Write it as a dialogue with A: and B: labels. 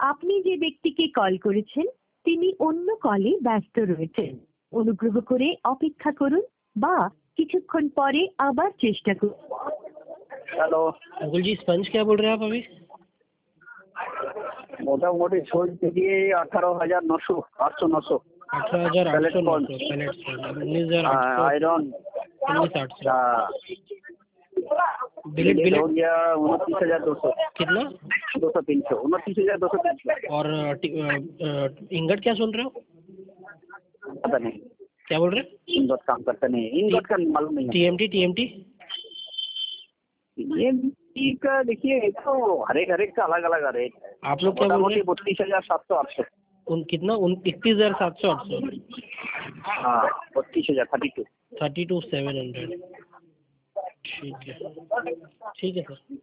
A: আপনি যে ব্যক্তিকে কল করেছেন তিনি অন্য কলে ব্যস্ত রয়েছেন। অনুগ্রহ করে অপেক্ষা করুন বা কিছুক্ষণ পরে আবার চেষ্টা করুন।
B: हेलो
C: मुकुल जी, स्पंज क्या बोल रहे हैं आप अभी?
B: मोटामोटी छोड़ दीजिए 18,900 800
C: 18,800 पैलेट से 19,800
B: आयरन
C: 19,800 बिलेट
B: हो
C: बिलेट
B: गया 29,200
C: कितना?
B: 200-300 29,200
C: और इंगट क्या सुन रहे हो?
B: पता नहीं
C: क्या बोल रहे?
B: इंगोट काम करता नहीं, इंगोट का मालूम नहीं है।
C: टीएमटी
B: ये का देखिए तो हर एक का अलग अलग रेट है।
C: आप लोग क्या बोल रहे हैं?
B: 32,700
C: उन कितना 21,700 800
B: हाँ 32,000 32
C: 32,700 ठीक है सर।